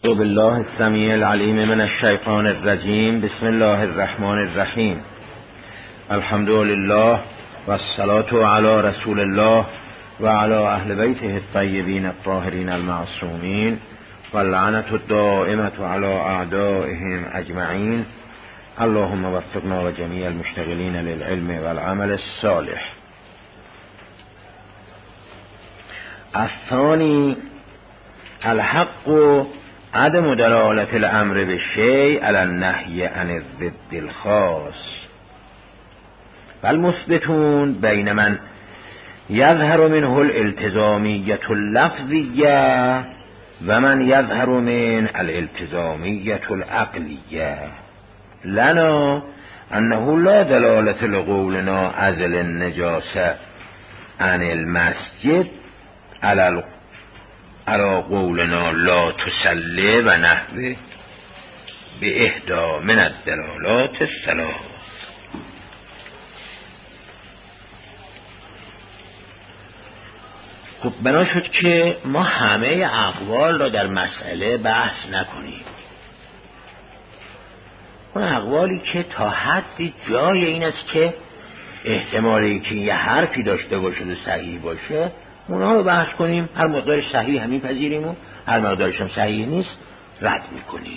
اعوذ بالله السمیع العلیم من الشیطان الرجیم. بسم الله الرحمن الرحیم. الحمد لله و الصلاة علی رسول الله و علی اهل بیته الطیبین الطاهرین المعصومین و اللعنة الدائمة علی اعدائهم اجمعین. اللهم وفقنا و جمیع المشتغلین للعلم والعمل الصالح. الثانی الحق عدم دلالت الامر بالشیء علی النهی عن الضد الخاص والمثبتون بین من یظهر منه الالتزامیة اللفظیة و من یظهر من الالتزامیة العقلیة. لنا انه لا دلالت لقولنا عزل النجاسة عن المسجد على قولنا لا تسلی و نحوه به اهدا من الدلالات الثلاث. خب بنا شد که ما همه اقوال را در مسئله بحث نکنیم. اون اقوالی که تا حدی جای این است که احتمالی که یه حرفی داشته باشه و صحیح باشه اونها رو بحث کنیم. هر مقدارش صحیح همین پذیریم و هر مقدارش هم صحیح نیست رد میکنیم.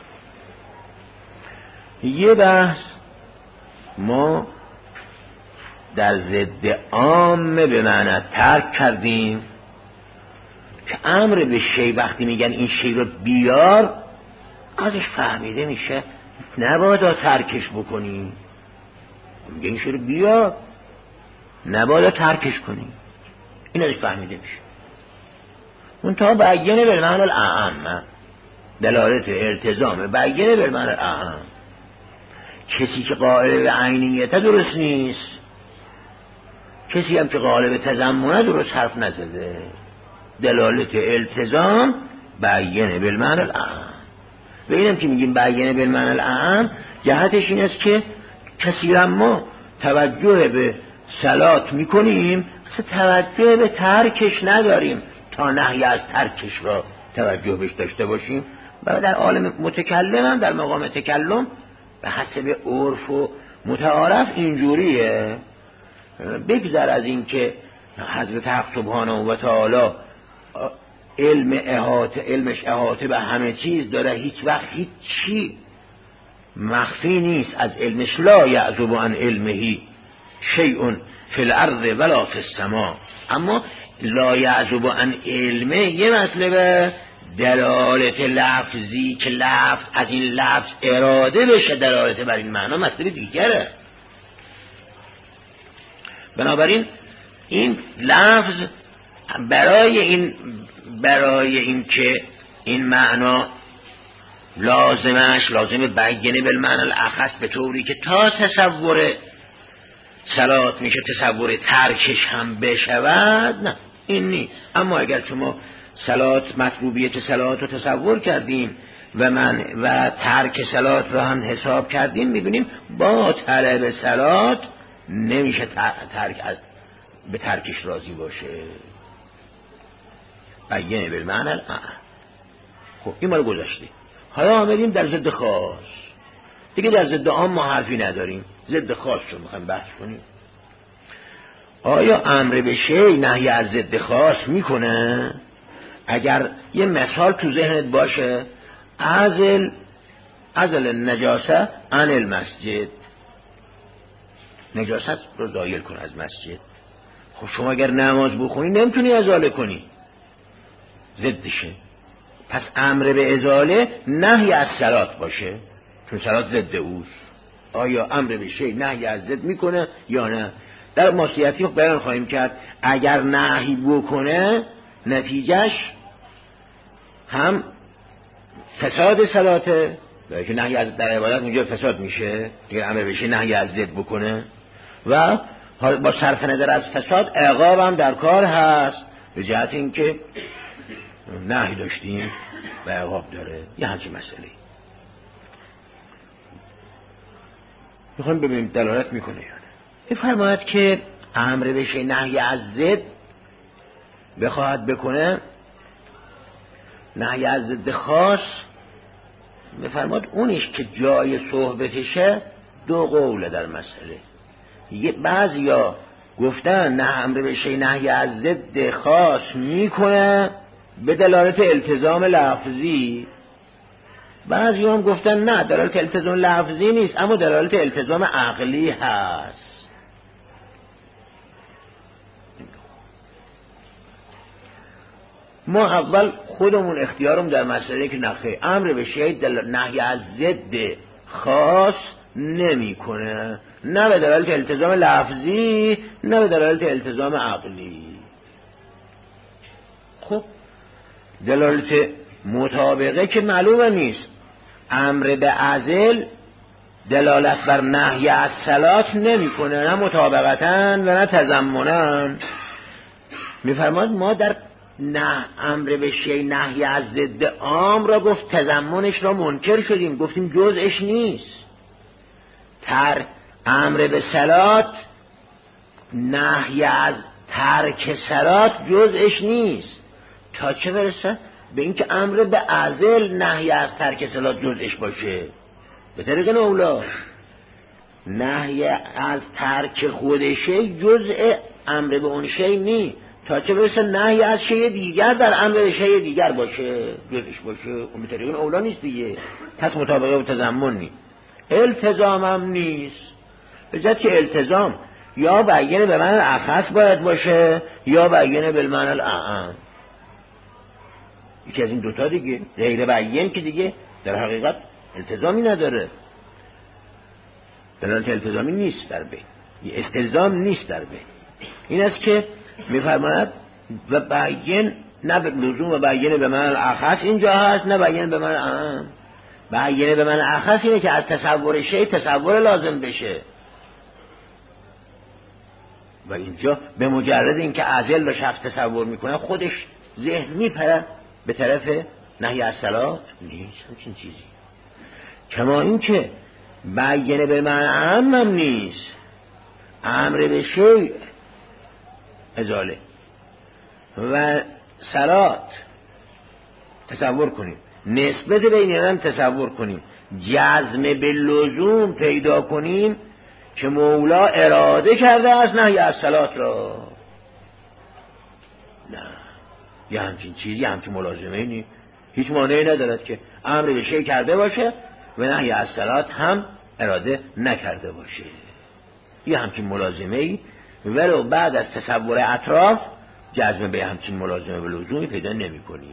یه بحث ما در ضد عامه به معنی ترک کردیم که امر به شی وقتی میگن این شی رو بیار ازش فهمیده میشه نباید ترکش بکنیم. میگه این شی رو بیار نباید ترکش کنیم، این ازش فهمیده میشه. اون تا بیانه بالمعنی الاعم، دلالت التزام بیانه بالمعنی الاعم. کسی که قائل به عینیت درست نیست، کسی هم که قائل به تضمنه درست حرف نزده. دلالت التزام بیانه بالمعنی الاعم. و اینم که میگیم بیانه بالمعنی الاعم جهتش این است که کسی را ما توجه به صلات میکنیم اصلا توجه به ترکش نداریم تا نهی از ترکش را توجه بهش داشته باشیم. و در عالم متکلم هم در مقام تکلم به حسب عرف و متعارف اینجوریه. بگذر از این که حضرت حق سبحانه و تعالی علمش احاطه به همه چیز داره، هیچ وقت هیچ چی مخفی نیست از علمش. لا یعزب عن علمه شیء فی الارض ولا فی السماء. اما لا یعزب عن علمه یه مسئله دلالت لفظی که لفظ از این لفظ اراده بشه دلالت بر این معنا مسئله دیگره. بنابراین این لفظ برای این که این معنا لازم بیانه بالمعنی الاخص به طوری که تا تصور صلات میشه تصور ترکش هم بشود، نه این نیست. اما اگر شما صلات مطلوبیت صلات رو تصور کردیم و ترک صلات رو هم حساب کردیم، میبینیم با طلب صلات نمیشه به ترکش راضی باشه. بیانه بالمعنی الاعم. خب این ما رو گذاشتیم. حالا آمدیم در ضد خاص. دیگه در ضد عام ما حرفی نداریم، ضد خاص رو میخوایم بحث کنیم. آیا امر به شی نهی از ضد خاص میکنه؟ اگر یه مثال تو ذهنت باشه، عزل النجاسه عن المسجد، نجاست رو زایل کن از مسجد. خب شما اگر نماز بخونی نمیتونی ازاله کنی، ضدشه. پس امر به ازاله نهی از صلات باشه چون صلات ضد اوست. آیا امر به شی نهی از ضد میکنه یا نه؟ در ماسیتی بیان خواهیم کرد اگر نهی بکنه نتیجهش هم فساد صلاته، که نهی از در عبادت اونجا فساد میشه دیگه. امر به شی نهی از ضد بکنه و با صرف نظر از فساد عقاب هم در کار هست به جهت اینکه نهی داشتیم و عقاب داره. یه همچین مسئله میخوایم ببینیم دلالت میکنه یا نه. این فرماید که امر بشه نهی از ضد بخواهد بکنه نهی از ضد خاص میفرماد اونیش که جای صحبتشه دو قوله در مسئله. بعضیا گفتن نه امر به شیء نهی از ضد خاص میکنه به دلالت التزام لفظی، بعضی هم گفتن نه دلالت التزام لفظی نیست اما دلالت التزام عقلی هست. ما اول خودمون اختیارم در مسئله که نخیر امر به شیء نهی از ضد خاص نمیکنه، نه به دلالت التزام لفظی نه به دلالت التزام عقلی. خب دلالت مطابقه که معلومه نیست. امر به عزل دلالت بر نهی از صلات نمیکنه، نه مطابقتاً و نه تضمناً. میفرماد ما در نه امر به شیء نهی از ضد عام را گفت تضمنش را منکر شدیم، گفتیم جزءش نیست. امر به صلات نهی از ترک صلات جزءش نیست، تا چه برسه به اینکه امر به عزل نهی از ترک صلات جزءش باشه. به طریق اولا نهی از ترک خودشه جزء امر به اون شی نیست، تا چه برسه نهی از شی دیگر در امر به شی دیگر باشه جزءش باشه. اون به طریق اولا نیست دیگه، پس مطابقه و تضمن نیست، التزام هم نیست. به جد که التزام یا بیان به معنی الاخص باید باشه یا بیان به معنی الاعم. یکی از این دوتا دیگه، غیر بیان که دیگه در حقیقت التزامی نداره، دلالت التزامی نیست در بین، استلزام نیست در بین. این است که میفرماید و بیان نه به لزوم و بیان به معنی الاخص اینجا هست نه بیان به معنی اعم. بیان به معنی اخص اینه که از تصور شی تصور لازم بشه و اینجا به مجرد اینکه عزل و شخص تصور میکنه خودش ذهن میپره به طرف نهی از صلات نیست همچین چیزی. کما اینکه بیان به معنی اعم هم نیست، امر به شیء ازاله و صلات تصور کنیم، نسبت بین هم تصور کنیم، جزم به لزوم پیدا کنیم که مولا اراده کرده از نهی از صلات را. نه یه همچین چیزی همچین ملازمه نیست، هیچ مانعی ندارد که امر به شیء کرده باشه و نهی از صلات هم اراده نکرده باشه. یه همچین ملازمه ای ولو بعد از تصور اطراف جزم به همچین ملازمه به لزومی پیدا نمی کنی.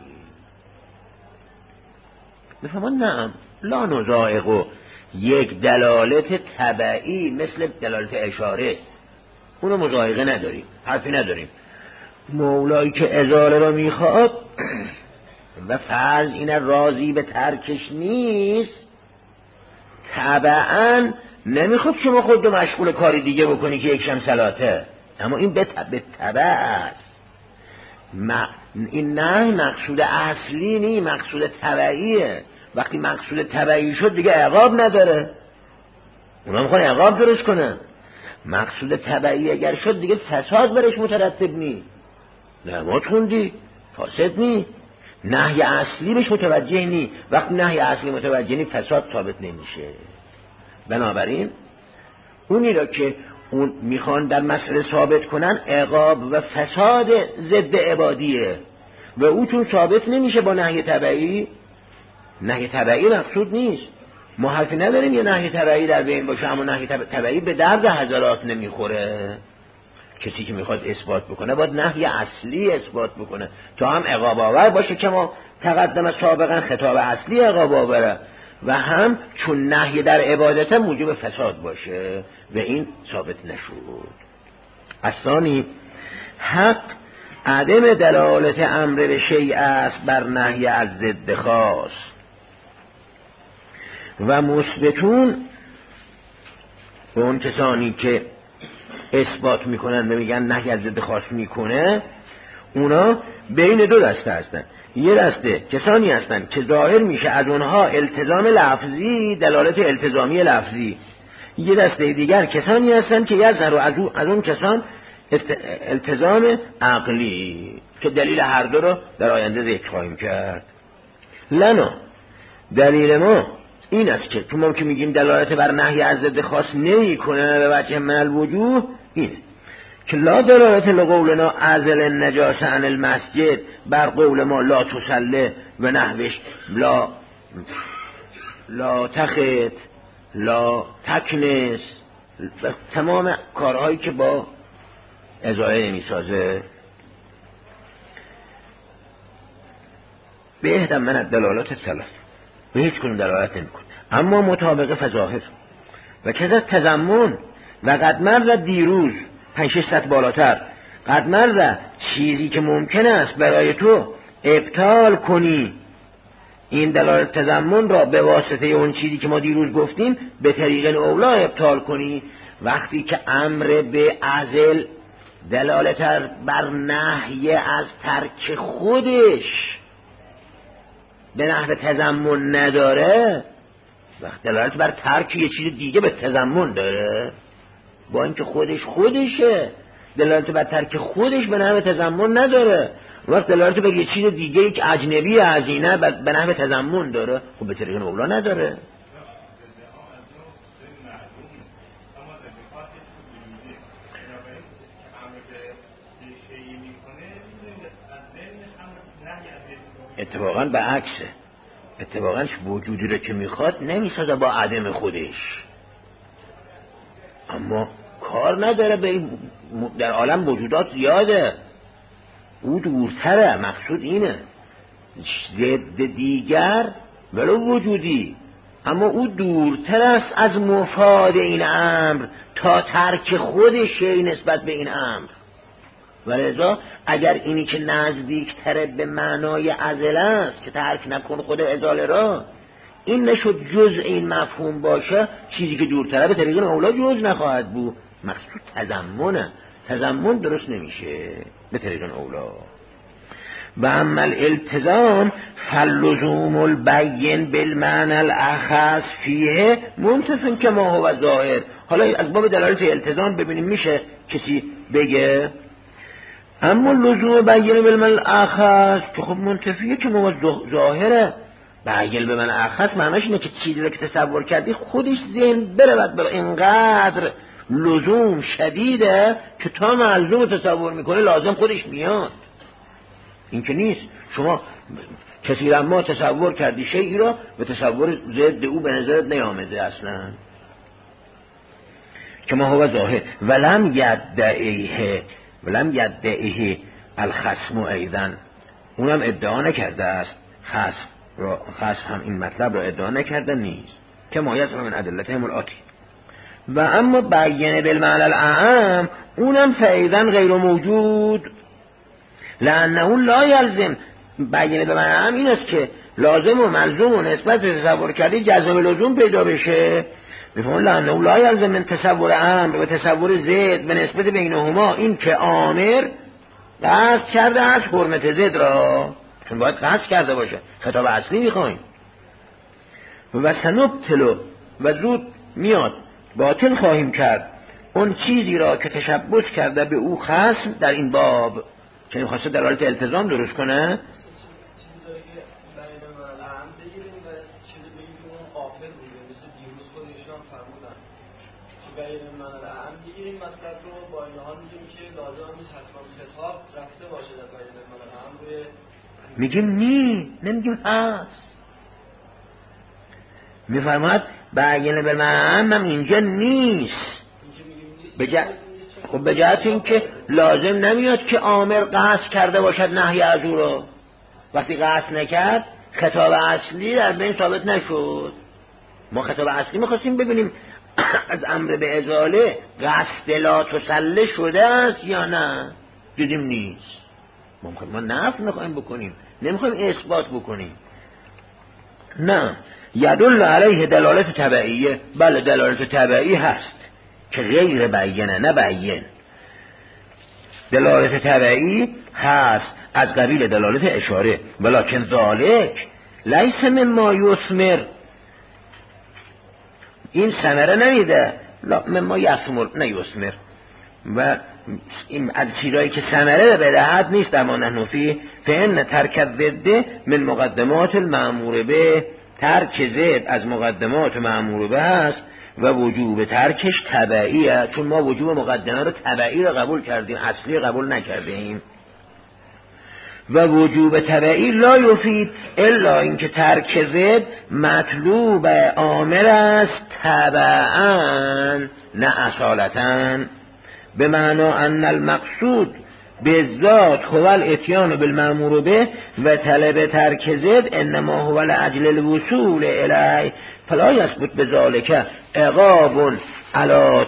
بفهمان نعم لا نزائقو یک دلالت تبعی مثل دلالت اشاره اونو مزایقه نداریم، حرفی نداریم. مولایی که ازاله را میخواد و فرض این راضی به ترکش نیست، طبعا نمیخواد شما خود رو مشغول کاری دیگه بکنی که یک شم صلاته، اما این به طبع است. این نه مقصود اصلی نی، مقصود طبعیه. وقتی مقصود طبعی شد دیگه عقاب نداره، اونا میخوان عقاب درست کنن. مقصود طبعی اگر شد دیگه فساد برش مترتب نی، نماز خوندی فاسد نی، نهی اصلی بهش متوجه نی. وقتی نهی اصلی متوجه نی فساد ثابت نمیشه. بنابراین اونی را که اون میخوان در مسئله ثابت کنن عقاب و فساد ضد عبادیه و او چون ثابت نمیشه با نهی طبعی، نهی طبعی مقصود نیست. ما حرفی نداریم یه نهی طبعی در بین باشه، اما نهی طبعی به درد حضرات نمیخوره. کسی که میخواد اثبات بکنه باید نهی اصلی اثبات بکنه تا هم عقاب آور باشه که ما تقدم سابقا خطاب اصلی عقاب آوره و هم چون نهی در عبادت موجب فساد باشه و این ثابت نشد. اصلانی حق عدم دلالت امر به شیء است بر نهی از ضد خاص و مثبتون به اون کسانی که اثبات میکنن و میگن نهی از ضد خاص میکنه، اونا بین دو دسته هستن. یه دسته کسانی هستن که ظاهر میشه از اونها التزام لفظی، دلالت التزامی لفظی. یه دسته دیگر کسانی هستن که یظهر از اون کسان التزام عقلی که دلیل هر دو رو در آینده ذکر خواهیم کرد. لنا دلیل ما این است که ما که میگیم دلالت بر نهی از ضد خاص نمی کنه به وجه من الوجوه، اینه که لا دلالت لقولنا ازل النجاسه عن المسجد، بر قول ما لا تسله و نحوش، لا تخت، لا تکنس، تمام کارهایی که با ازاله نمی سازه. به اهدم من دلالات ثلاث به هیچ کنون دلالت نمی کن، اما مطابق فظاهر و کذا تضمن و قد مر دیروز 5-6 بالاتر، قد مر چیزی که ممکن است برای تو ابطال کنی این دلالت تضمن را به واسطه اون چیزی که ما دیروز گفتیم به طریق اولا ابطال کنی، وقتی که امر به عزل دلالت بر نهی از ترک خودش به نحو تضمن نداره، وقت دلالت بر ترک یه چیز دیگه به تضمن داره، با اینکه خودشه دلالت بر ترک خودش به نحو تضمن نداره، وقت دلالت بر یه چیز دیگه یک اجنبی از اینه به نحو تضمن داره، خب به طریق اولا نداره. اتفاقا به عکسه، اتفاقا وجودی رو که میخواد نمیسازه با عدم خودش، اما کار نداره به این در عالم وجودات زیاده، او دورتره، مقصود اینه ضد دیگر ولو وجودی، اما او دورتر است از مفاد این امر تا ترک خودش نسبت به این امر، ولذا اگر اینی که نزدیکتر به معنای عزل است که ترک نکن خود ازاله را، این نشد جزء این مفهوم باشه، چیزی که دورتره به طریق اولا جزء نخواهد بود، مقصود تضمنه، تضمن درست نمیشه به طریق اولا. و اما الالتزام فاللزوم البین بالمعنى الاخص فیه منتفن که ما هو ظاهر. حالا از باب دلالت التزام ببینیم میشه کسی بگه اما لزوم بین بالمعنى الاخص که خب منتفیه که ما ظاهره، بین بالمعنى الاخص معناش اینه که چیزی رو که تصور کردی خودش ذهن برود بر اینقدر لزوم شدیده که تا ملزوم تصور میکنه لازم خودش میاد. این که نیست شما کسی را ما تصور کردی شیئی را به تصور ضد او به نظرت نیامده اصلا، که ما هو ظاهر ولم یدعیه الخصم ایضا، اونم ادعا نکرده است، خصم هم این مطلب را ادعا نکرده نیست که ما یزعم من ادلتهم الاتی. و اما بیان بالمعنى الاعم اونم فایضا غیر موجود، لانه لا یلزم، بیان به معنی هم این است که لازم و ملزوم و نسبت به تصور کردی جزم لزوم پیدا بشه، بفهمون لانه لا یلزم من تصور امر و تصور زد به نسبت بینهما این که آمر قصد کرده از حرمت زد را، چون باید قصد کرده باشه، خطاب اصلی میخوایم. و سنبتلو و زود میاد باطل خواهیم کرد اون چیزی را که تشبث کرده به او خصم در این باب، که این خواسته دلالت التزام درست کنه. میگیم نمیگیم هست، میفرماید بیان بالمعنى هم اینجا نیست، خب به جهت این که لازم نمیاد که آمر قصد کرده باشد نهی از او رو، وقتی قصد نکرد خطاب اصلی در بین ثابت نشد. ما خطاب اصلی میخواستیم ببینیم از امر به ازاله قصد لا تسله شده است یا نه، دیدیم نیست. ما نفی میخوایم بکنیم، نمیخوایم اثبات بکنیم. نه یدل علیه دلالت تبعیه، بله دلالت تبعی هست که غیر بیانه، نه بیان. دلالت تبعی هست از قبیل دلالت اشاره، ولکن ذالک لیس مما یثمر، این ثمره نمیده، مما یثمر نه یثمر، و این از چیزایی که ثمره بدهد نیست. اما نحنفی فإن ترک الضد من مقدمات المأمور به، ترک ضد از مقدمات مأمور به است و وجوب ترکش تبعیه، چون ما وجوب مقدمه رو تبعی رو قبول کردیم، اصلی قبول نکردیم. و وجوب تبعی لا یفید الا اینکه ترک ضد مطلوب عامل است تبعا نه اصالتا، به معنا ان المقصود بالذات هو الاتیان بالمأمور به و طلب ترک ضد انما هو لاجل الوصول الیه فلا یثبت بذلک عقاب علی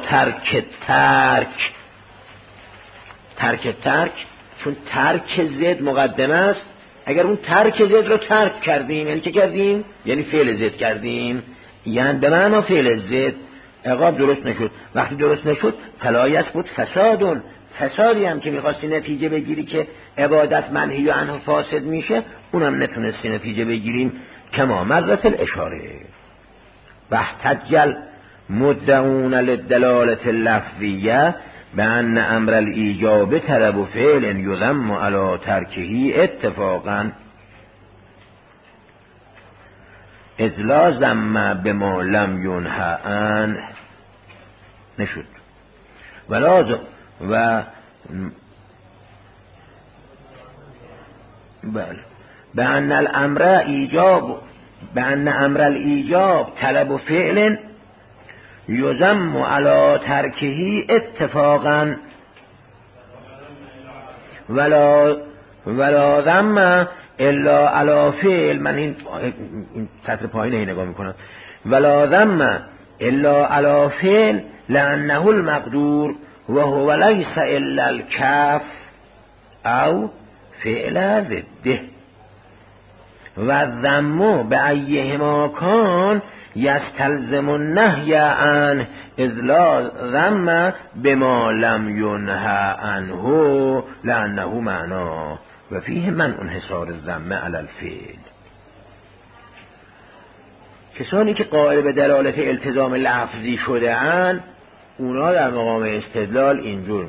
ترک چون ترک ضد مقدمه است. اگر اون ترک ضد رو ترک کردیم یعنی چه کردیم؟ یعنی فعل ضد کردیم، یعنی به معنی فعل ضد عقاب درست نشد. وقتی درست نشد فلا یثبت فسادی هم که میخواستی نتیجه بگیری که عبادت منهی عنه فاسد میشه، اونم نتونستی نتیجه بگیریم. کما مرت الاشاره واحتج المدعون للدلاله اللفظیه بأن امر الایجاب طلب فعل یذم علی ترکه اتفاقا اذ لا ذم بما لم ینه عنه نشد و بأن امر الایجاب طلب فعل یذم علی ترکه اتفاقا ولا ذم الا علی فعل. من این سطر پایین نگاه میکنم. ولا ذم الا علی فعل لانه المقدور و هو لیس الا الکف او فعل ضده و الذم بأیهما کان یستلزم النهی عنه اذ لا ذم بما لم ینه عنه لانه معنا و فیه منع انحصار الذم علی الفعل. کسانی که قائل به دلالت التزام لفظی شده اند اونا در مقام استدلال اینجور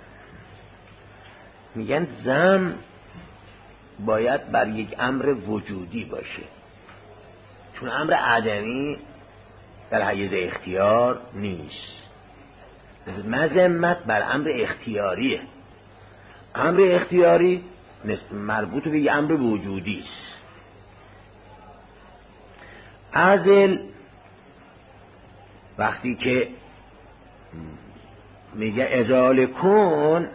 میگن ذم باید بر یک امر وجودی باشه، چون امر عدمی در حیز اختیار نیست. مذمت بر امر اختیاریه. امر اختیاری مربوط به یک امر وجودی است. عزل وقتی که میگه ازاله کن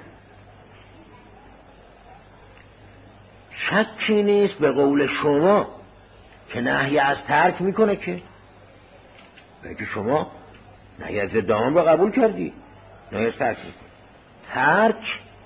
شکی نیست به قول شما که نهی از ترک میکنه، که بگه شما نهی از ادام رو قبول کردی، نهی از ترک میکنه. ترک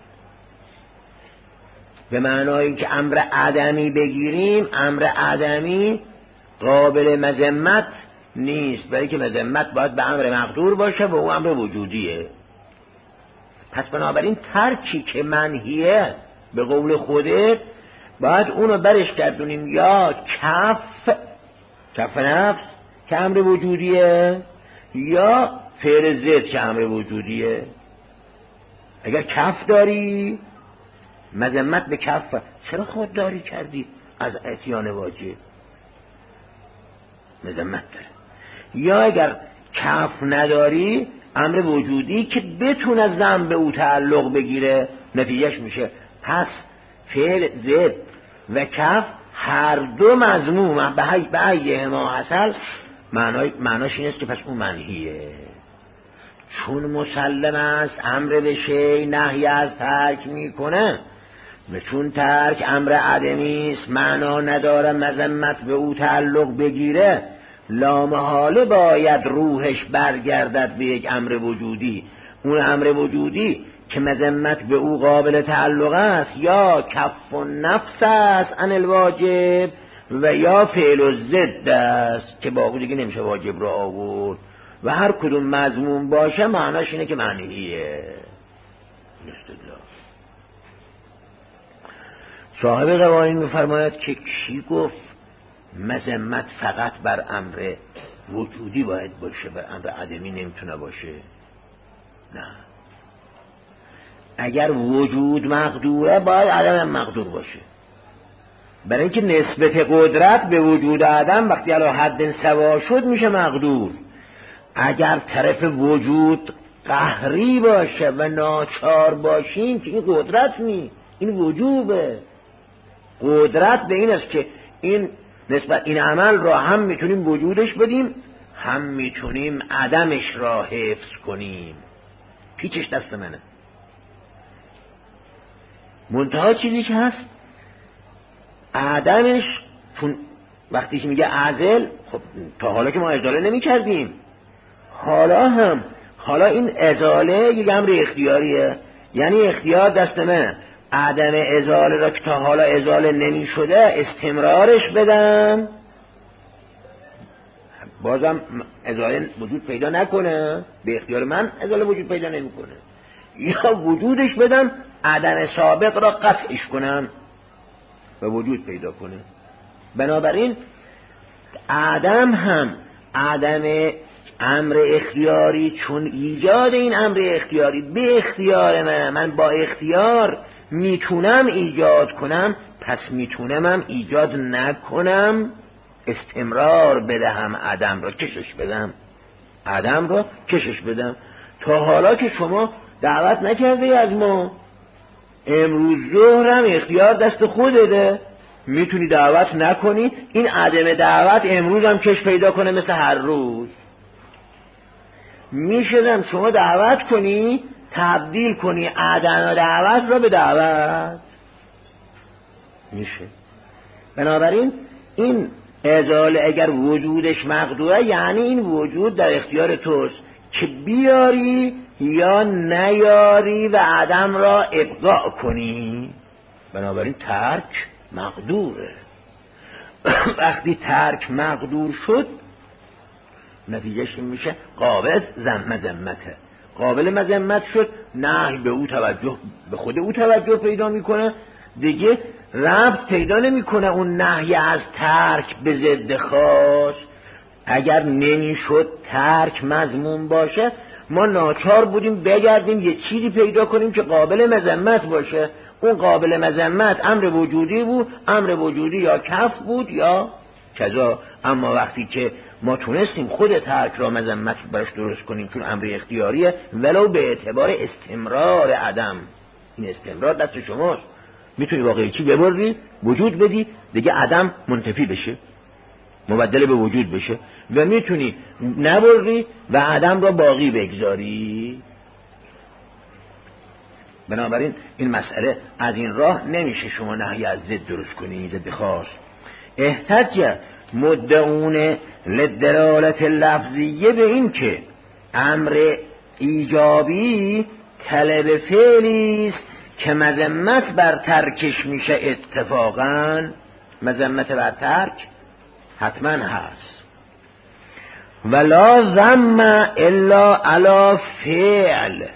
به معنای اینکه امر عدمی بگیریم، امر عدمی قابل مذمت نیست، برای که مذمت باید به امر مقدور باشه و اون امر وجودیه. پس بنابراین ترکی که منهیه به قول خودت باید اونو برش گردونیم یا کف نفس که امر وجودیه یا فعل ضد که امر وجودیه. اگر کف داری مذمت به کف، چرا خودداری کردی از اتیان واجب؟ مذمت داره. یا اگر کف نداری امر وجودی که بتونه ذم به او تعلق بگیره، نتیجهش میشه پس فعل ضد و کف هر دو مذموم به ایه ما حصل. معناش این است که پس اون منهیه، چون مسلم است امر به شی نهی از ترک میکنه و چون ترک امر عدمی است معنا نداره مذمت به او تعلق بگیره، لامحاله باید روحش برگردد به یک امر وجودی. اون امر وجودی که مذمت به او قابل تعلق است یا کف نفس است عن الواجب و یا فعل الضد است که با دیگه نمیشه واجب را آورد و هر کدوم مضمون باشه معناش اینه که معنیه. استدلال صاحب قوانین میفرماید که کی گفت مذمت فقط بر امر وجودی باید باشه، بر امر عدمی نمیتونه باشه؟ نه، اگر وجود مقدوره باید عدم هم مقدور باشه. برای اینکه نسبت قدرت به وجود عدم وقتی علی حد سوا شد میشه مقدور. اگر طرف وجود قهری باشه و ناچار باشیم که این قدرت نی، این وجوبه. قدرت به این است که این نسبت این عمل را هم میتونیم وجودش بدیم، هم میتونیم عدمش را حفظ کنیم. پیچش دست منه. منتها چیزی که هست عدمش، چون وقتی که میگه عزل، خب تا حالا که ما ازاله نمی کردیم، حالا این ازاله یک امر اختیاریه، یعنی اختیار دست من. عدم ازاله را که تا حالا ازاله نمی شده استمرارش بدم، بازم ازاله وجود پیدا نکنه، به اختیار من ازاله وجود پیدا نمی کنه، یا وجودش بدم عدم سابق را قطعش کنم و وجود پیدا کنه. بنابراین عدم هم عدم امر اختیاری، چون ایجاد این امر اختیاری به اختیار من با اختیار میتونم ایجاد کنم، پس میتونم هم ایجاد نکنم، استمرار بدهم، عدم را کشش بدم. تا حالا که شما دعوت نکرده از ما، امروز ظهرم اختیار دست خودته، میتونی دعوت نکنی، این عدم دعوت امروز هم کش پیدا کنه مثل هر روز. میشدم شما دعوت کنی، تبدیل کنی عدم دعوت را به دعوت، میشه. بنابراین این ازاله اگر وجودش مقدوره، یعنی این وجود در اختیار توست که بیاری یا نیاری و عدم را ابقاء کنی. بنابراین ترک مقدوره. وقتی ترک مقدور شد نتیجهش این میشه قابل مذمته. قابل مذمت شد، نهی به او توجه، به خود او توجه پیدا میکنه، دیگه ربط پیدا نمیکنه اون نهی از ترک به ضد خاص. اگر نمیشد ترک مذموم باشه، ما ناچار بودیم بگردیم یه چیزی پیدا کنیم که قابل مذمت باشه. اون قابل مذمت امر وجودی بود، امر وجودی یا کف بود یا کذا. اما وقتی که ما تونستیم خود ترک را مذمت براش درست کنیم، چون امر اختیاریه، ولو به اعتبار استمرار عدم، این استمرار دست شماست. میتونی واقعی چی ببری، وجود بدی، دیگه عدم منتفی بشه، مبدل به وجود بشه، و میتونی نبری و عدم را باقی بگذاری. بنابراین این مسئله از این راه نمیشه شما نهی از ضد درست کنی، ضد خاص. احتج مدعون للدلالت لفظیه به این که امر ایجابی طلب فعلی است که مذمت بر ترکش میشه اتفاقا. مذمت بر ترک حتما هست. ولا ذم الا علی فعل،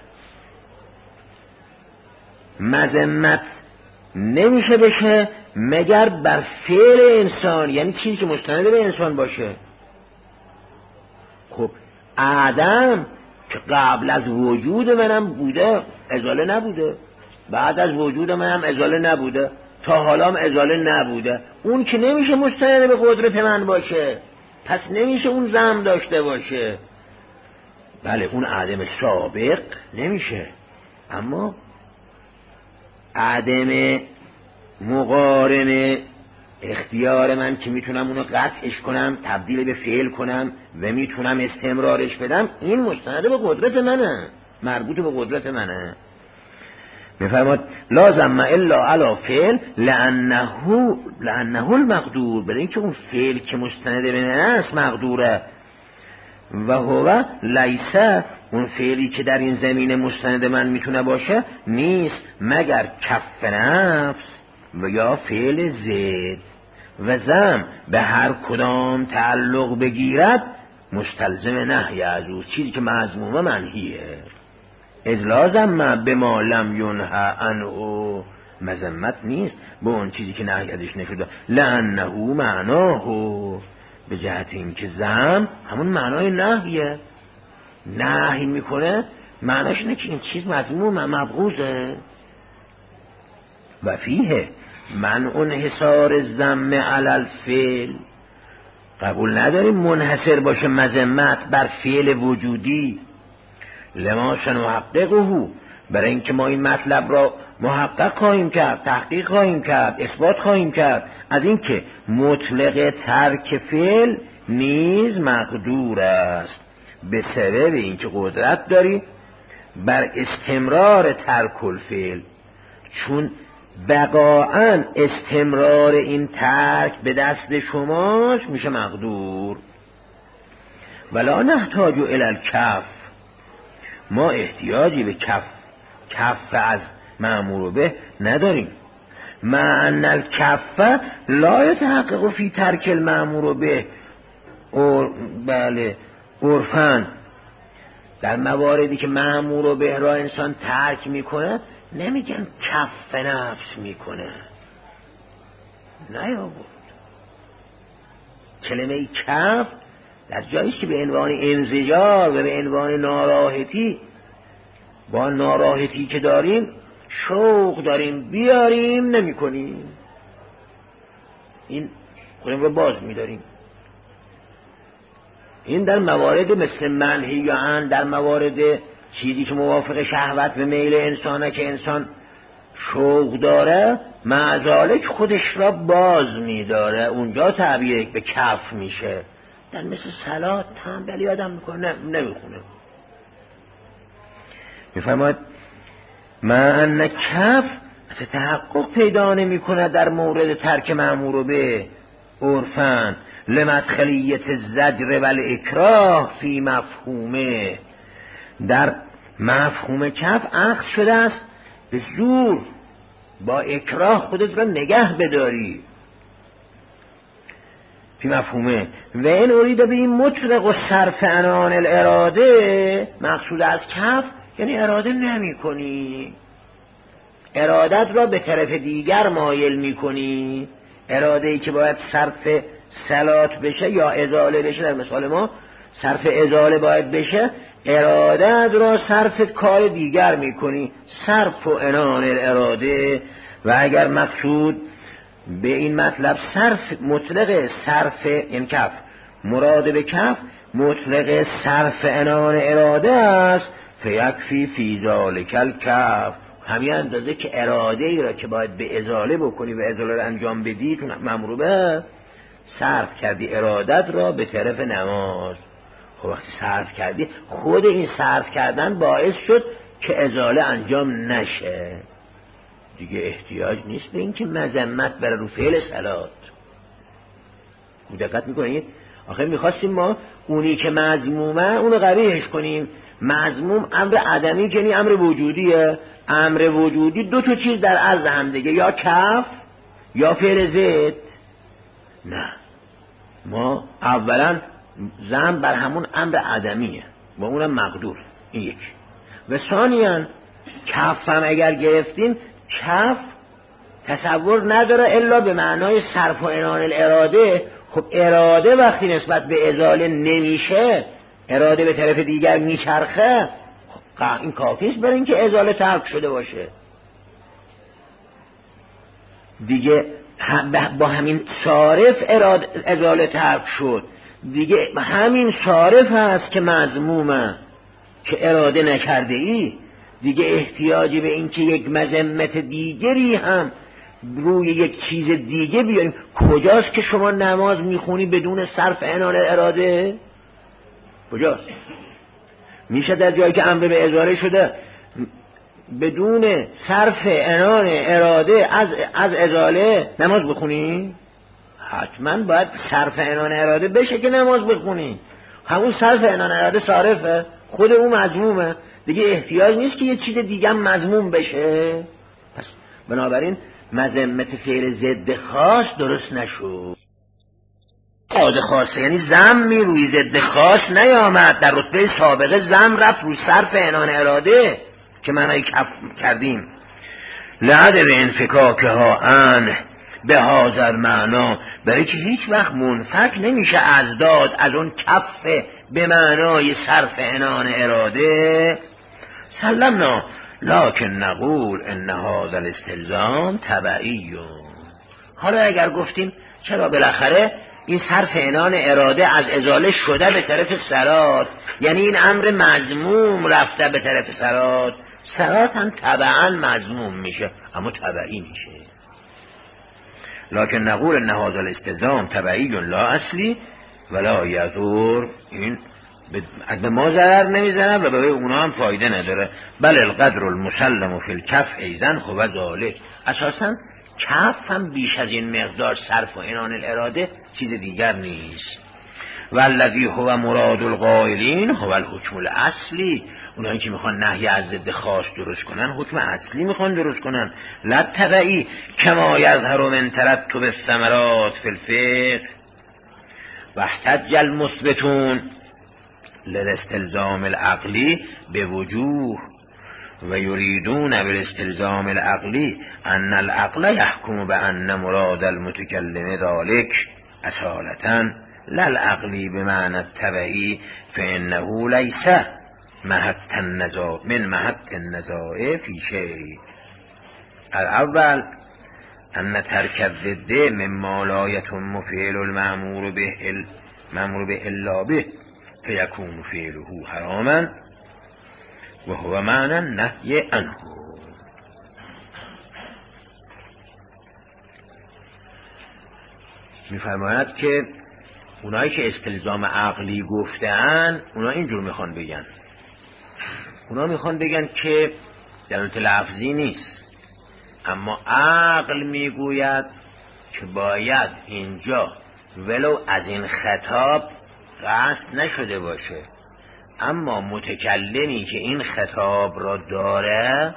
مذمت نمیشه بشه مگر بر فعل انسان، یعنی چیزی که مستند به انسان باشه. خب عدم که قبل از وجود منم بوده ازاله نبوده، بعد از وجود منم ازاله نبوده، تا حالا هم ازاله نبوده، اون که نمیشه مستند به قدرت من باشه، پس نمیشه اون ذم داشته باشه. بله اون عدم سابق نمیشه، اما عدم مقارن اختیار من که میتونم اونو قطعش کنم، تبدیل به فعل کنم و میتونم استمرارش بدم، این مستند به قدرت منه، مربوط به قدرت منه. میفرماد لا ذم الا علی فعل لانه المقدور، برای اینکه اون فعل که مستند به من است مقدوره. و هو لیس، اون فعلی که در این زمینه مستند من میتونه باشه نیست مگر کف نفس و یا فعل زد. و ذم به هر کدام تعلق بگیرد مستلزم نهی از او، چیزی که مذمومه منهیه. اذ لا ذم بما لم ینهی عنه، مذمت نیست به اون چیزی که نهی ازش نشده. لانه معناه، به جهت این که ذم همون معنای نهیه، نهی میکنه معناش اینه که این چیز مذمومه، مبغوضه. و فیه منع انحصار الذم علی الفعل، قبول نداریم منحصر باشه مذمت بر فعل وجودی. لما سنحققه، برای اینکه ما این مطلب را محقق خواهیم کرد، تحقیق خواهیم کرد، اثبات خواهیم کرد از اینکه مطلق ترک فعل نیز مقدور است، به سبب اینکه قدرت داری بر استمرار ترک الفعل، چون بقاعا استمرار این ترک به دست شماست میشه مقدور. ولا نحتاج الی الکف، ما احتیاجی به کف از مأمور به نداریم. مع ان الکف لا یتحقق فی ترک المأمور به، بله عرفاً در مواردی که مأمور به را انسان ترک میکنه نمیگن کف نفس میکنه، نیاورد کلمه کف در جاییست که به عنوان انزجار و به عنوان ناراحتی، با ناراحتی که داریم شوق داریم بیاریم نمی کنیم، این خودم رو باز می‌داریم. این در موارد مثل منهی عن، در موارد چیزی که موافق شهوت و میل انسانه که انسان شوق داره معذالک خودش را باز می‌داره، اونجا تعبیر به کف میشه. در مثل صلات تنبلی آدم میکنه نمیخونه. میفرماید معنی کف اصلا تحقق پیدا نمی کند در مورد ترک مأمور به عرفاً لمدخلیت الزجر و الاکراه فی مفهومه، در مفهوم کف اخذ شده است به زور، با اکراه خودت را نگه بداری فی مفهومه. و این اریده به این مطلق و صرف عنان الاراده، مقصود از کف یعنی اراده نمی کنی، ارادت را به طرف دیگر مایل می کنی، اراده‌ای که باید صرف صلات بشه یا ازاله بشه، در مثال ما صرف ازاله باید بشه، ارادت را صرف کار دیگر می کنی، صرف و عنان الاراده. و اگر مقصود به این مطلب صرف مطلق صرف این کف، مراد به کف مطلق صرف عنان اراده است، فیکفی فی ذالک الکف، همین اندازه که اراده ای را که باید به ازاله بکنی و ازاله را انجام بدی تو مأمور به صرف کردی ارادت را به طرف نماز. خب وقتی صرف کردی خود این صرف کردن باعث شد که ازاله انجام نشه، دیگه احتیاج نیست به این که مذمت بر رو فعل صلات. دقت میکنید؟ آخه میخواستیم ما اونی که مذمومه اونو قبیحش کنیم. مذموم امر عدمی یعنی امر وجودیه، امر وجودی دو تا چیز در عرض هم دیگه، یا کف یا فعل ضد. نه، ما اولا ذم بر همون امر عدمیه و اونم مقدور، این یک. و ثانیاً کف هم اگر گرفتیم، کف تصور نداره الا به معنای صرف و عنان الاراده. خب اراده وقتی نسبت به ازاله نمیشه، اراده به طرف دیگر میچرخه، خب این کافیست برای اینکه ازاله ترک شده باشه دیگه. با همین صارف ازاله ترک شد دیگه، همین صارف هست که مذمومه که اراده نکرده ای دیگه. احتیاجی به این که یک مذمت دیگری هم روی یک چیز دیگه بیاریم. کجاست که شما نماز میخونی بدون صرف عنان اراده؟ کجاست؟ میشه در جایی که امر به ازاله شده بدون صرف عنان اراده از ازاله نماز بخونی؟ حتما باید صرف عنان اراده بشه که نماز بخونی. همون صرف عنان اراده صارفه، خود اون مذمومه دیگه، احتیاج نیست که یه چیز دیگه مذموم بشه. پس بنابراین مذمت فعل ضد خاص درست نشد. ضد خاصه یعنی ذمی روی ضد خاص نیامد، در رتبه سابقه ذم رفت روی صرف عنان اراده که معنی کف کردیم. لعدم انفکاکه ها ان به حاضر معنا، برای که هیچ وقت منفک نمیشه از داد از اون کف به معنای صرف عنان اراده. سلمنا لکن نقول ان هذا الاستلزام تبعی. حالا اگر گفتیم چرا بالاخره این صرف عنان اراده از ازاله شده به طرف صراط، یعنی این امر مذموم رفته به طرف صراط، صراط هم طبعا مذموم میشه اما طبعی میشه. لکن نقول ان هذا الاستلزام تبعی لا اصلی ولا یضر، این به ما ضرر نمیزنه و به اونا هم فایده نداره. بل القدر المسلم فی الکف ایزن هو ذلک، اساسا کف هم بیش از این مقدار صرف و عنان الاراده چیز دیگر نیست. والذی هو مراد القائلین هو الحکم الاصلی، اونایی که میخوان نهی از ضد خاص درست کنن حکم اصلی میخوان درست کنن، لا تبعی کما یظهر من ترتب الثمرات فی الفقه و احتج المثبتون للاستلزام العقلی بوجوه و یریدون بالاستلزام العقلی ان العقل یحکم بان مراد المتکلم ذلك اصالتا لا العقلی بمعنى التبعی فانه لیس من محط النزاع فی شیء. الاول ان ترک الضد مما لا یتم فعل المأمور به الا به فیکون فعله حراما و هو معنی النهی عنه. میفرماید که اونایی که استلزام عقلی گفتن اونا اینجور میخوان بگن، اونا میخوان بگن که دلالت لفظی نیست، اما عقل میگوید که باید اینجا ولو از این خطاب قصد نشده باشه، اما متکلمی که این خطاب را داره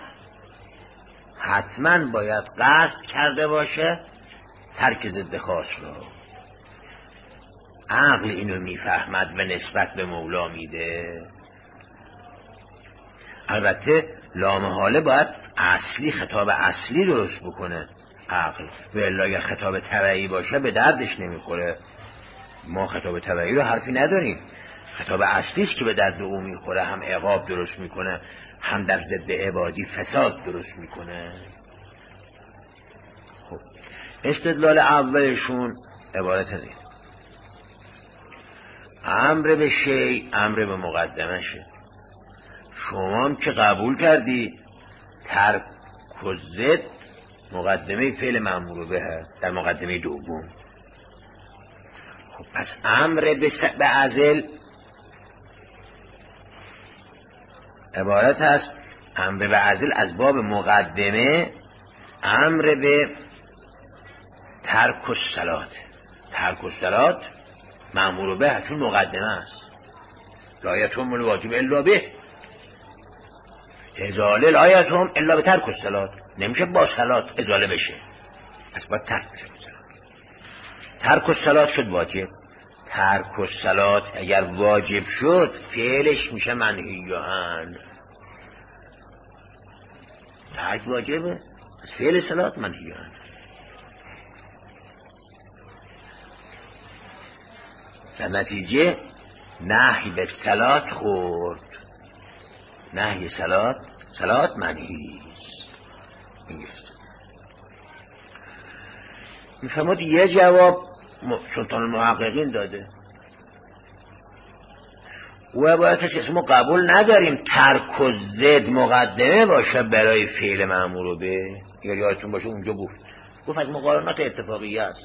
حتما باید قصد کرده باشه ترک ضد خاص را. عقل اینو میفهمد و نسبت به مولا میده. البته لامحاله باید اصلی خطاب اصلی درست بکنه عقل، و الا اگر خطاب تبعی باشه به دردش نمیخوره. ما خطاب تبعی رو حرفی نداریم، خطاب اصلی است که به درد او میخوره، هم عقاب درست میکنه هم در ضد عبادی فساد درست میکنه. خب استدلال اولشون عبارت نیست، امر به شیء امر به مقدمه شه. شما هم که قبول کردی ترک و ضد مقدمه فعل مأمور به در مقدمه دوم. خب پس امر به عزل عبارت است امر به عزل از باب مقدمه، امر به ترک الصلات. ترک الصلات مأمور به چون مقدمه است، لا یتم الواجب الا به، ازاله لا یتم الا به ترک الصلات، نمیشه با صلات ازاله بشه، پس باید ترک بشه. ترک الصلات شد واجب، ترک الصلات اگر واجب شد فعلش میشه منهیان. ترک واجبه، فعل صلات منهیان. در نتیجه نهی به صلات خورد، نهی صلات منهیست. میفهمد یه جواب سلطان المحققین داده، او عبارتش اسمو قبول نداریم ترک و ضد مقدمه باشه برای فعل مأمور به. یا یادتون باشه اونجا گفت از مقارنات اتفاقیه است،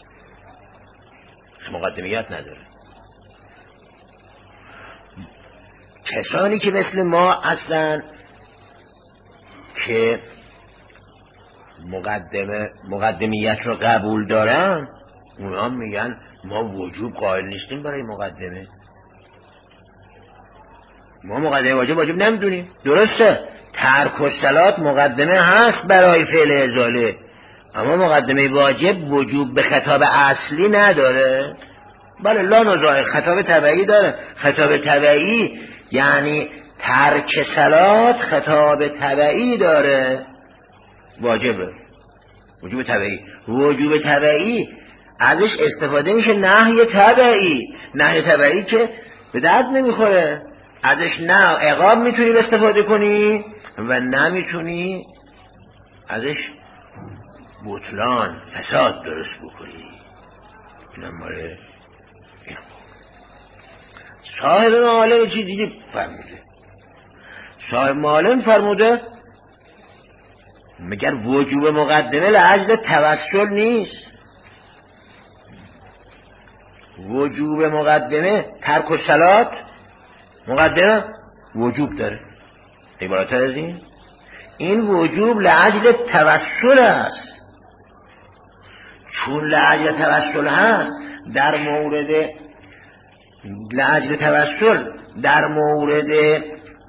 مقدمیت نداره. کسانی که مثل ما هستن که مقدمیت رو قبول دارن، اونا میگن ما وجوب قائل نیستیم برای مقدمه، ما مقدمه واجب نمیدونیم. درسته ترک الصلات مقدمه هست برای فعل ازاله، اما مقدمه واجب وجوب به خطاب اصلی نداره. بله لا نزاع، خطاب تبعی داره. خطاب تبعی یعنی ترک صلات خطاب تبعی داره، واجبه، وجوب تبعی. وجوب تبعی ازش استفاده میشه نهی تبعی، نهی تبعی که به درد نمیخوره. ازش نه عقاب میتونی استفاده کنی و نه میتونی ازش بطلان فساد درست بکنی. اینم ماره صاحب معالم چی دیگه فرموده. صاحب معالم فرموده مگر وجوب مقدمه لعجل توسل نیست. وجوب مقدمه ترک الصلات مقدمه وجوب داره. عبارت از این وجوب لعجل توسل است. چون لعجل توسل هست در مورد لعجل توسل در مورد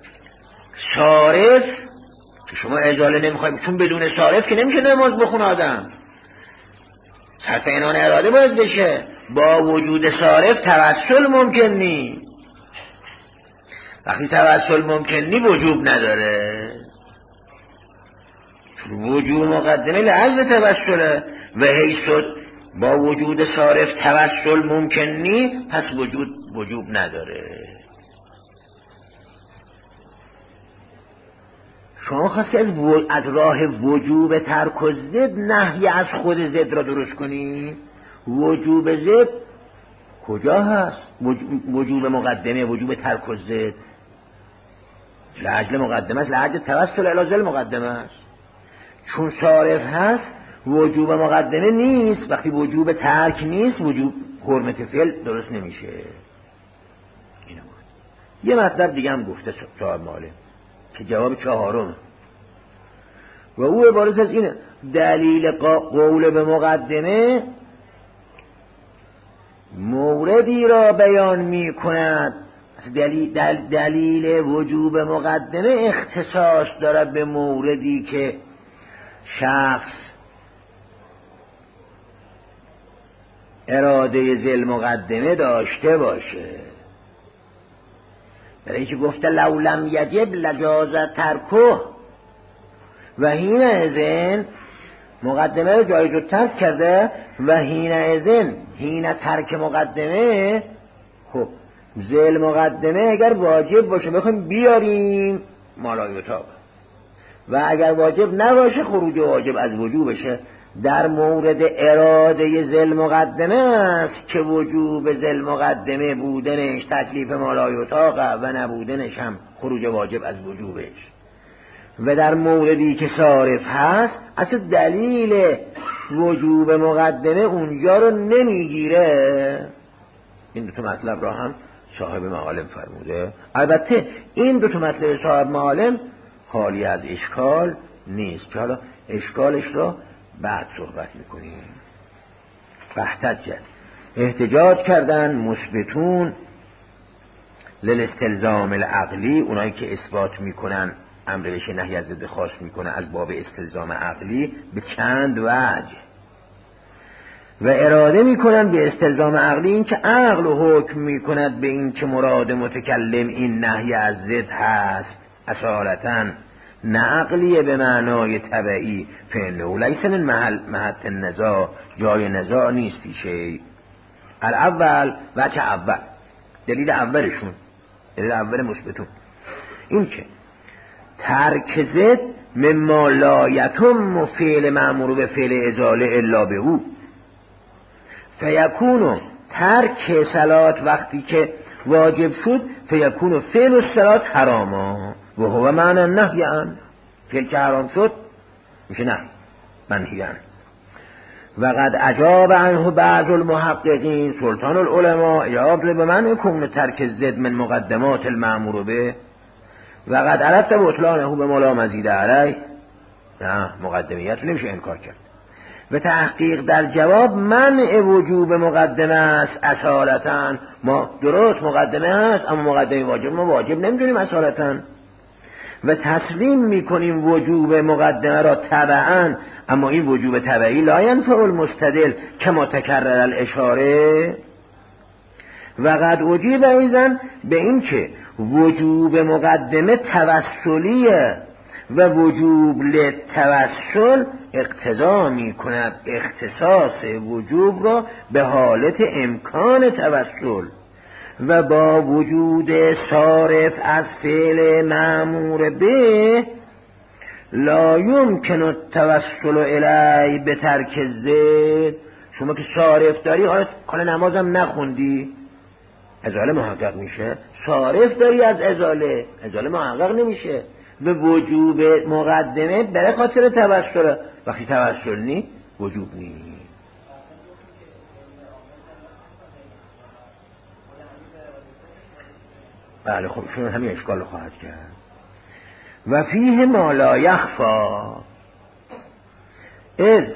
صارف که شما ازاله نمیخواید، چون بدون صارف که نمیشه نماز بخونه آدم، صرف عنان اراده باید بشه. با وجود صارف توسل ممکن نی. وقتی توسل ممکن نی وجوب نداره، چون وجوب مقدمه لعجل توسله و حیث با وجود صارف توسل ممکن نی پس وجوب نداره. شما خواستی از راه وجوب ترک و ضد نهی از خود ضد را درست کنی. وجوب ضد کجا هست؟ وجوب مقدمه وجوب ترک و ضد لعجل مقدمه است، لعجل توسل الازل مقدمه است. چون صارف هست وجوب مقدمه نیست. وقتی وجوب ترک نیست وجوب حرمت فعل درست نمیشه. اینو یه مطلب دیگه هم گفته صاحب معالم که جواب چهارم و او عبارت از اینه: دلیل قول به مقدمه موردی را بیان می کند. دلیل وجوب مقدمه اختصاص دارد به موردی که شخص اراده ذل مقدمه داشته باشه. برای اینکه گفته لو لم یجب لجاز ترکه و حین اذن مقدمه رو جایز رو ترک کرده و حین اذن حین ترک مقدمه. خب ذل مقدمه اگر واجب باشه بخوایم بیاریم مالایوتا و اگر واجب نباشه خروج واجب از وجوبشه. در مورد اراده ذل مقدمه است که وجوب ذل مقدمه بودنش تکلیف مالایوتاقه و نبودنش هم خروج واجب از وجوبش. و در موردی که صارف هست اصلا دلیل وجوب مقدمه اونجا رو نمیگیره. این دو تا مطلب را هم صاحب معالم فرموده. البته این دو تا مطلب صاحب معالم خالی از اشکال نیست که حالا اشکالش را بعد صحبت میکنیم. احتجاج کردن مثبتون للاستلزام العقلی، اونایی که اثبات میکنن امر بشه نهی از ضد خاص میکنه از باب استلزام عقلی به چند وجه و اراده میکنن به استلزام عقلی این که عقل حکم میکند به این که مراد متکلم این نهی از ضد هست اصالتاً نه عقلیه به معنای طبعی. فانه لیس من محط النزاع، جای نزاع نیست فیشه. الاول وجه اول، دلیل اولشون، دلیل اول مثبتون این که ترک ضد مما لا یتم فعل مأمور به فعل ازاله الا به او فیکون ترک صلات وقتی که واجب شد فیکون فعل الصلات حراما و هو معنی نهی عن. فعل که حرام شد میشه نه منهی عن. و قد اجاب عنه بعض المحققین سلطان العلماء یاب به من کون ترک ضد من مقدمات المأمور به و قد عرفت بطلانه به مولا مزید علیه. نه مقدمیت نمیشه انکار کرد. و تحقیق در جواب منع وجوب مقدمه است اصالتاً. ما درست مقدمه هست اما مقدمه واجب ما واجب نمیدونیم اصالتاً و تسلیم میکنیم وجوب مقدمه را تبعاً، اما این وجوب تبعی لا ینفع المستدل کما تکرر الاشاره. و قد اجیب ایضاً به این که وجوب مقدمه توسلیه و وجوب للتوسل اقتضا می کند اختصاص وجوب را به حالت امکان توسل و با وجود صارف از فعل مأمور به لا یمکن التوسل الی به ترک زد. شما که صارف داری، حالا نمازم نخوندی، ازاله محقق میشه. صارف داری از ازاله محقق نمیشه. به وجوب مقدمه برای خاطر توسل، وقتی توسل نی وجوب نی. بله خب شما همین اشکال خواهد کرد. و فیه ما لا یخفا اذ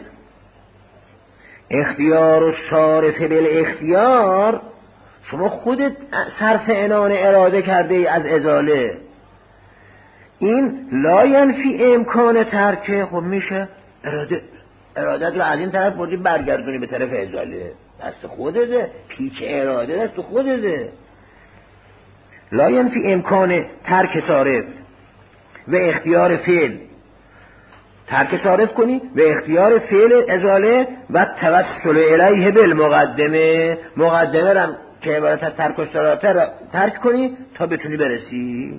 اختیار و صارف بالاختیار. شما خودت صرف عنان اراده کرده ای از ازاله، این لا ینفی امکان ترکه. خب میشه ارادت رو از این طرف بودی برگردونی به طرف ازاله، دست خودته، پیچ اراده دست خودته. لا ینفی امکان ترک صارف و اختیار فعل، ترک صارف کنی و اختیار فعل ازاله و توسل الیه بالمقدمه. مقدمه را که عبارت از ترک و صارف را ترک کنی تا بتونی برسی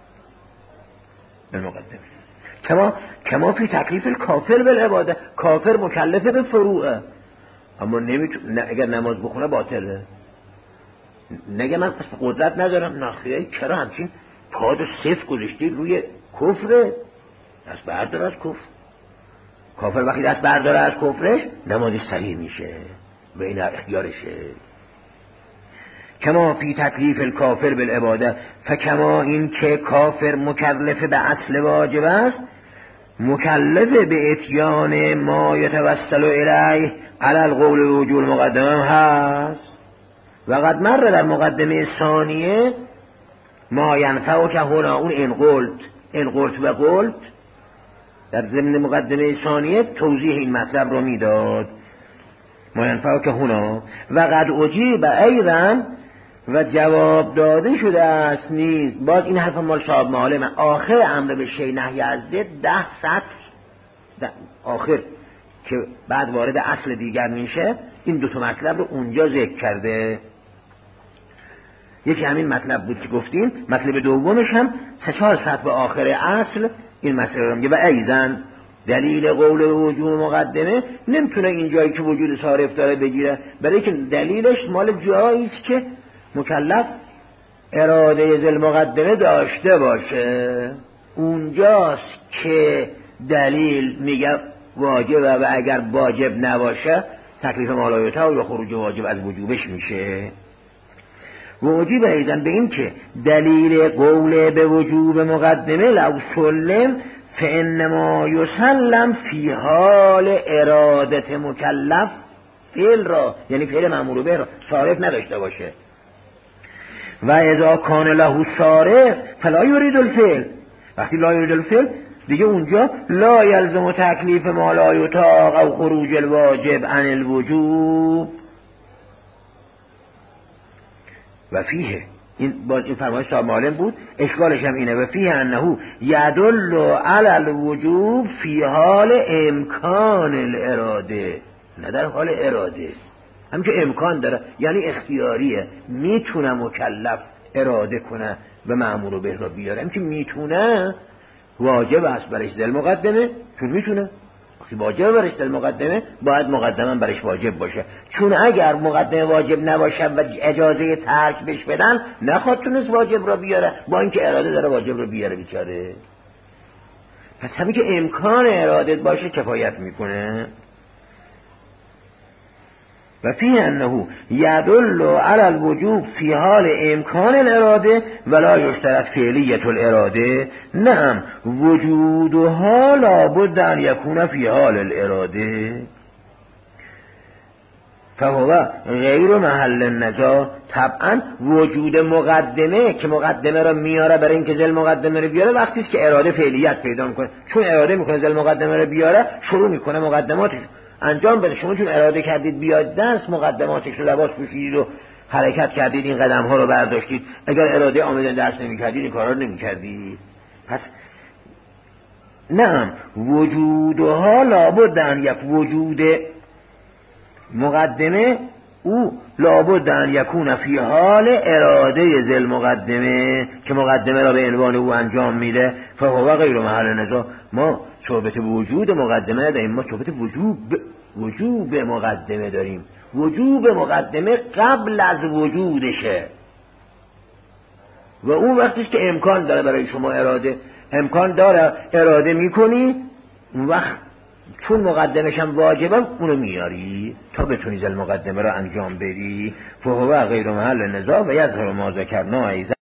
بالمقدمه. کما فی تکلیف الکافر بالعباده. کافر مکلفه به فروعه، اما نمیتونه اگر نماز بخونه باطله. نگه من قدرت ندارم، نخیه چرا همچین پاد و صف گذاشتی روی کفر، دست بردار از کفر. کافر وقتی دست برداره از کفرش نمازی صحیح میشه و این اختیارشه. کما فی تکلیف الکافر بالعباده، فکما این که کافر مکلف به اصل واجب است، مکلف به اتیان ما یتوسل الیه علی القول وجود مقدمه هست. و قد مر در مقدمه ثانیه ما ینفع که هنا، اون ان قلت و قلت در ضمن مقدمه ثانیه توضیح این مطلب رو میداد. ما ینفع که هنا و قد اجیب ایضا، و جواب داده شده است نیز. باز این حرف مال صاحب معالم، آخر امر به شی نهی از ضد 10 سطر آخر که بعد وارد اصل دیگر میشه، این دو تا مطلب رو اونجا ذکر کرده. یکی همین مطلب بود که گفتیم، مطلب دومش هم 3-4 سطر به آخر اصل این مسئله رو میگه. و ایضا دلیل قول وجود مقدمه نمیتونه این جایی که وجود صارف داره بگیره، برای که دلیلش مال جایی است که مکلف اراده ذل مقدمه داشته باشه. اونجاست که دلیل میگه واجبه و اگر واجب نباشه تکلیف مالایوتا و خروج واجب از وجوبش میشه. واجب ایضا به این که دلیل قول به وجوب مقدمه لو سلم فانما یسلم فی حال ارادت مکلف فعل را، یعنی فعل مأمور به را صارف نداشته باشه. و اذا کان له صارف فلا یرید الفعل. وقتی لا یرید الفعل دیگه اونجا لا یلزم تکلیف ما لا یطاق او خروج الواجب عن الوجوب. و فیه این باز این فرمایش صاحب معالم بود، اشکالش هم اینه. و فیه انه یدل علی الوجوب فی حال امکان الاراده، نه در حال اراده. هم که امکان داره یعنی اختیاریه، میتونه مکلف اراده کنه و مأمور به را بیاره. هم که میتونه واجب است برش ذل مقدمه، چون میتونه. وقتی واجب برش ذل مقدمه باید مقدمه برش واجب باشه، چون اگر مقدمه واجب نباشه و اجازه ترک بش بدن نخواد تونست واجب را بیاره، با اینکه اراده داره واجب را بیاره بیچاره. پس همین که امکان اراده باشه کفایت میکنه. و فی انه یدل علی الوجوب فی حال امکان الاراده ولا یشترط فعلیت الاراده. نعم وجودها لابد ان یکون فی حال الاراده فهو غیر محل النزاع. طبعا وجود مقدمه که مقدمه را میاره برای اینکه ذل مقدمه رو بیاره وقتی است که اراده فعلیت پیدا میکنه، چون اراده میکنه ذل مقدمه رو بیاره شروع میکنه مقدماتش انجام بده. شما چون اراده کردید بیاید درس، مقدماتش رو لباس پوشیدید و حرکت کردید، این قدم ها رو برداشتید. اگر اراده آمدن درس نمی کردید این کارا رو نمی کردید. پس نعم وجودها لابد ان یک وجود مقدمه او لابد ان یکون فی حال اراده ذل مقدمه که مقدمه را به عنوان او انجام میده، فهو غیر محل نزاع. ما ثابت وجود مقدمه داریم، ما ثابت وجوب مقدمه داریم. وجوب مقدمه قبل از وجودشه و اون وقتیش که امکان داره برای شما امکان داره اراده میکنی، اون وقت چون مقدمش هم واجبه اونو میاری تا بتونی ذل مقدمه را انجام بدی. فهو غیر محل نزاع و یظهر ما ذکرنا ایضا